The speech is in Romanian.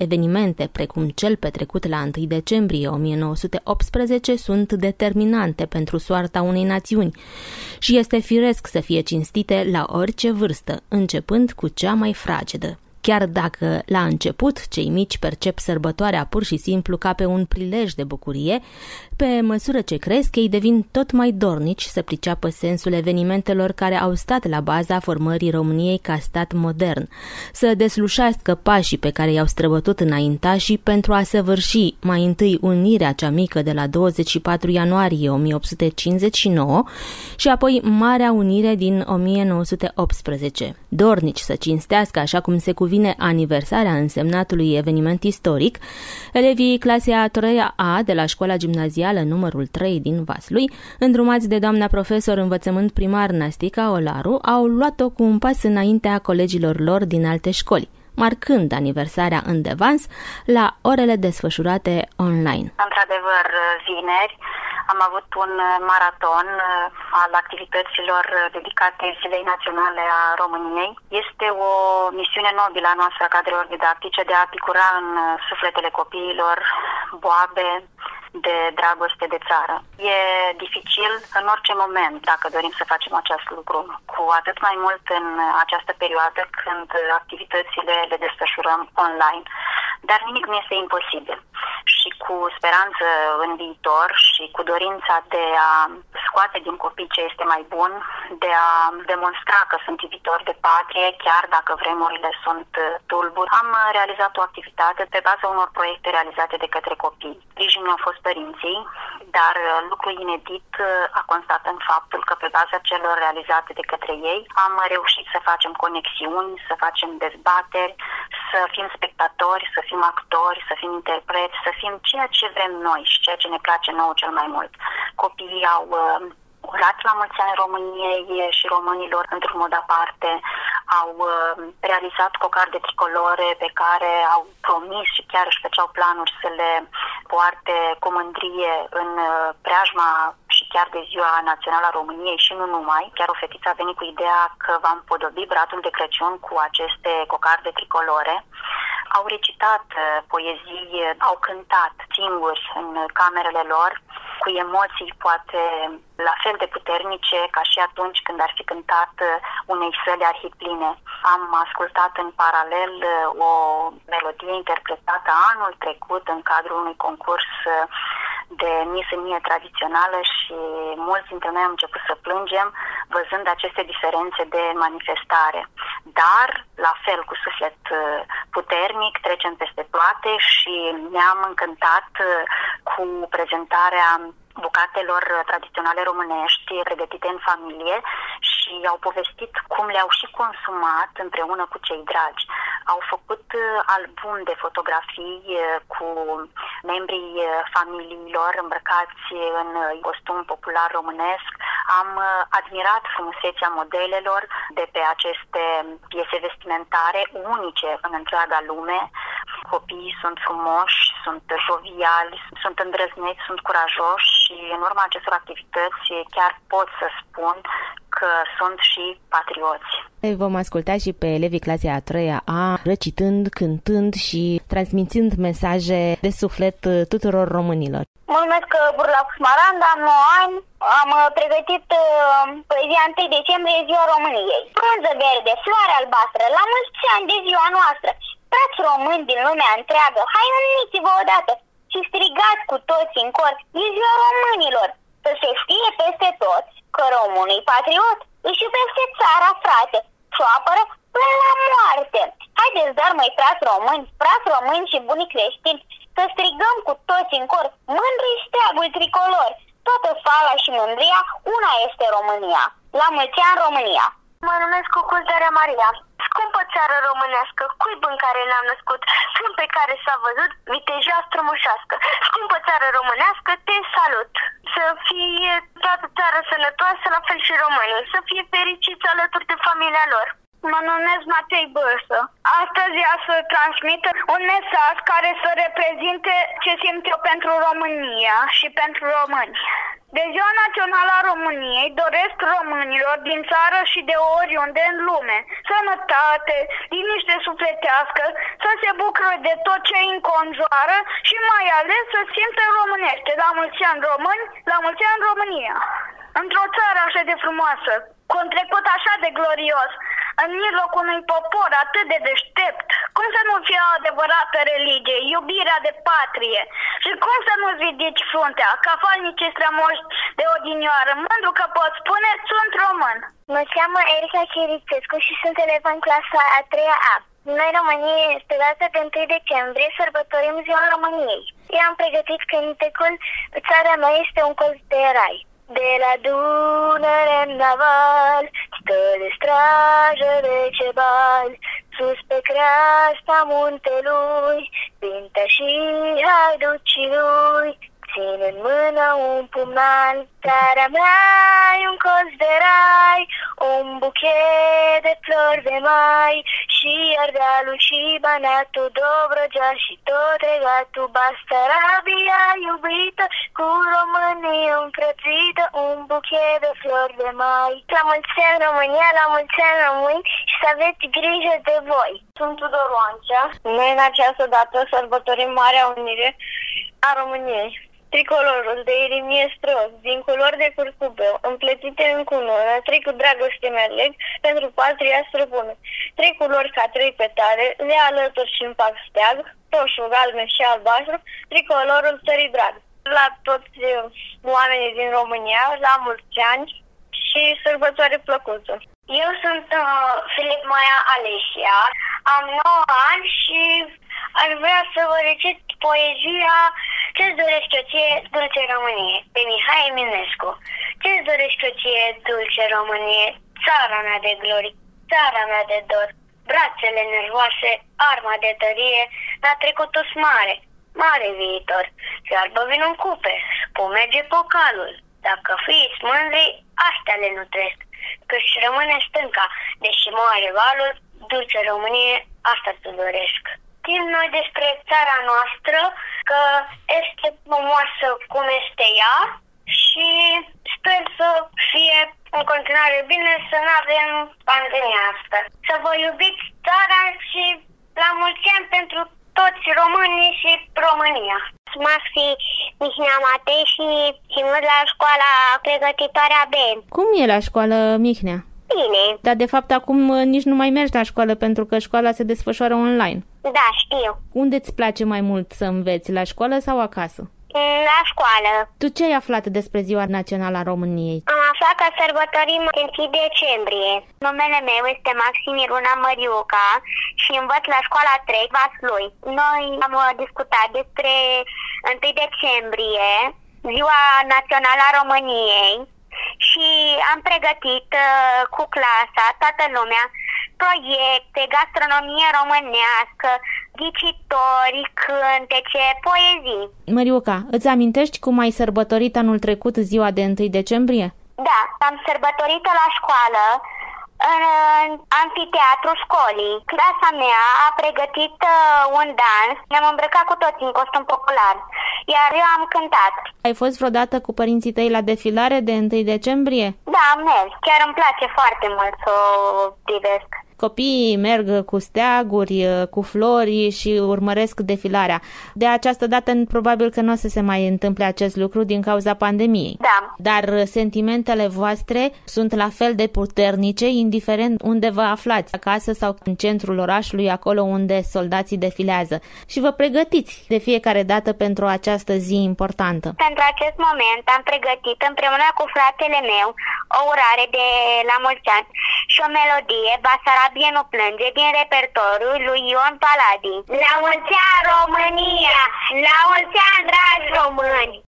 evenimente precum cel petrecut la 1 decembrie 1918 sunt determinante pentru soarta unei națiuni și este firesc să fie cinstite la orice vârstă, începând cu cea mai fragedă. Chiar dacă, la început, cei mici percep sărbătoarea pur și simplu ca pe un prilej de bucurie, pe măsură ce cresc, ei devin tot mai dornici să priceapă sensul evenimentelor care au stat la baza formării României ca stat modern, să deslușească pașii pe care i-au străbătut înaintașii pentru a săvârși mai întâi unirea cea mică de la 24 ianuarie 1859 și apoi Marea Unire din 1918. Dornici să cinstească, așa cum se cuvine, aniversarea însemnatului eveniment istoric, elevii clasei a 3-a A de la școala gimnazială numărul 3 din Vaslui, îndrumați de doamna profesor învățământ primar Nastica Olaru, au luat-o cu un pas înaintea colegilor lor din alte școli, marcând aniversarea în devans la orele desfășurate online. Într-adevăr, vineri am avut un maraton al activităților dedicate Zilei Naționale a României. Este o misiune nobilă a noastră a cadrelor didactice de a picura în sufletele copiilor boabe de dragoste de țară. E dificil în orice moment dacă dorim să facem acest lucru, cu atât mai mult în această perioadă când activitățile le desfășurăm online. Dar nimic nu este imposibil. Și cu speranță în viitor și cu dorința de a scoate din copii ce este mai bun, de a demonstra că sunt iubitori de patrie, chiar dacă vremurile sunt tulburi, am realizat o activitate pe baza unor proiecte realizate de către copii. Sprijinul au fost părinții, dar lucru inedit a constat în faptul că pe baza celor realizate de către ei am reușit să facem conexiuni, să facem dezbateri, să fim spectatori, să fim actori, să fim interpreți, să fim ceea ce vrem noi și ceea ce ne place nouă cel mai mult. Copiii au urat la mulți ani României și românilor într-un mod aparte, au realizat cocarde tricolore pe care au promis și chiar își făceau planuri să le poarte cu mândrie în preajma și chiar de Ziua Națională a României și nu numai. Chiar o fetiță a venit cu ideea că v-am podobi bratul de Crăciun cu aceste cocarde tricolore. Au recitat poezii, au cântat singuri în camerele lor, cu emoții poate la fel de puternice ca și atunci când ar fi cântat unei săli arhipline. Am ascultat în paralel o melodie interpretată anul trecut în cadrul unui concurs de misenie tradițională și mulți dintre noi am început să plângem văzând aceste diferențe de manifestare. Dar, la fel, cu suflet puternic, trecem peste toate și ne-am încântat cu prezentarea bucatelor tradiționale românești pregătite în familie și au povestit cum le-au și consumat împreună cu cei dragi. Au făcut album de fotografii cu membrii familiilor îmbrăcați în costum popular românesc. Am admirat frumusețea modelelor de pe aceste piese vestimentare unice în întreaga lume. Copiii sunt frumoși, sunt joviali, sunt îndrăzneți, sunt curajoși și în urma acestor activități chiar pot să spun că sunt și patrioți. Vom asculta și pe elevii clasei a 3-a A recitând, cântând și transmițând mesaje de suflet tuturor românilor. Mă numesc Burla Smaranda, am 9 ani, am pregătit poezia 1 decembrie, Ziua României. Frunză verde, floare albastră, la mulți ani de ziua noastră, frați români din lumea întreagă, hai uniți-vă odată și strigați cu toți în cor, e Ziua Românilor, să se știe peste tot că românul e patriot, își iubește țara, frate, și o apără până la moarte. Haideți, dar, măi, frați români și buni creștini, să strigăm cu toți în cor, mândri steagul tricolor, toată fala și mândria, una este România. La mulți ani, România! Mă numesc Cuculdarea Maria. Scumpă țară românească, cuib în care ne-am născut, sunt pe care s-a văzut viteja strămoșească. Scumpă țară românească, te salut! Să fie toată țara sănătoasă, la fel și românii, să fie fericiți alături de familia lor. Mă numesc Matei Bârsă. Astăzi ea să transmită un mesaj care să reprezinte ce simt eu pentru România și pentru români. De Ziua Națională a României doresc românilor din țară și de oriunde în lume sănătate, liniște sufletească, să se bucure de tot ce îi înconjoară și mai ales să simtă românește. La mulți ani români, la mulți ani România! Într-o țară așa de frumoasă, cu un trecut așa de glorios, în mijlocul unui popor atât de deștept, cum să nu fie o adevărată religie, iubirea de patrie și cum să nu-ți ridici fruntea, ca falnicii strămoși de odinioară, mândru că pot spune, sunt român. Mă cheamă Erica Chirițescu și sunt elev în clasa a 3-a A. Noi, România, pe data de 1 decembrie, sărbătorim Ziua României. Eu am pregătit cântecul Țara mea este un colț de rai. De la Dunăre în naval, stă de strajă de cebal, sus pe creasta muntelui, Pintă și haiducii lui, țin în mână un pumnal. Țara mea e un colț de rai, un buchet de flori de mai, și Ardealul și Banatul, Dobrogea și tot regatul, Basarabia iubită, cu românii înfrățită, un buchet de flori de mai. La mulți ani România, la mulți ani români și să aveți grijă de voi. Sunt Tudor Oancea. Noi în această dată sărbătorim Marea Unire a României. Tricolorul de irimie stros, din culori de curcubeu, împletite în cunună, 3 cu dragoste mi-aleg, pentru patria străbună. 3 culori ca 3 petale, le alături și împac steag, roșu, galben și albastru, tricolorul țării drag. La toți oamenii din România, la mulți ani și sărbătoare plăcută. Eu sunt Filip Maia Alesia, am 9 ani și aș vrea să vă recit poezia Ce-ți doresc eu ție, dulce Românie, pe Mihai Eminescu. Ce-ți doresc eu ție, dulce Românie, țara mea de glori, țara mea de dor, brațele nervoase, arma de tărie, la trecutul mare, mare viitor. Fiarbă vin în cupe, spumege pocalul, dacă fiți mândri, astea le nutresc, că-și rămâne stânca, deși moare valul, dulce Românie, asta ți doresc. Știm noi despre țara noastră că este frumoasă cum este ea și sper să fie în continuare bine, să nu avem pandemia asta. Să vă iubiți țara și la mulți ani pentru toți românii și România. Maxi Mihnea Matei și mult la școala pregătitoare a Ben. Cum e la școală, Mihnea? Bine. Dar de fapt acum nici nu mai mergi la școală pentru că școala se desfășoară online. Da, știu. Unde îți place mai mult să înveți, la școală sau acasă? La școală. Tu ce ai aflat despre Ziua Națională a României? Am aflat că sărbătorim 1 decembrie. Numele meu este Maxim Iruna Măriuca și învăț la școala 3 Vaslui. Noi am discutat despre 1 decembrie, Ziua Națională a României, și am pregătit cu clasa, toată lumea, proiecte, gastronomie românească, ghicitori, cântece, poezii. Măriuca, îți amintești cum ai sărbătorit anul trecut ziua de 1 decembrie? Da, am sărbătorit-o la școală, în amfiteatru școlii. Clasa mea a pregătit un dans, ne-am îmbrăcat cu toții în costum popular, iar eu am cântat. Ai fost vreodată cu părinții tăi la defilare de 1 decembrie? Da, am mers. Chiar îmi place foarte mult să o privesc. Copiii merg cu steaguri, cu flori și urmăresc defilarea. De această dată probabil că nu o să se mai întâmple acest lucru din cauza pandemiei. Da. Dar sentimentele voastre sunt la fel de puternice, indiferent unde vă aflați, acasă sau în centrul orașului, acolo unde soldații defilează. Și vă pregătiți de fiecare dată pentru această zi importantă. Pentru acest moment am pregătit împreună cu fratele meu o urare de la mulți ani și o melodie, Basarabie nu plânge, din repertoriul lui Ion Paladi. La mulți ani România! La mulți ani, dragi români!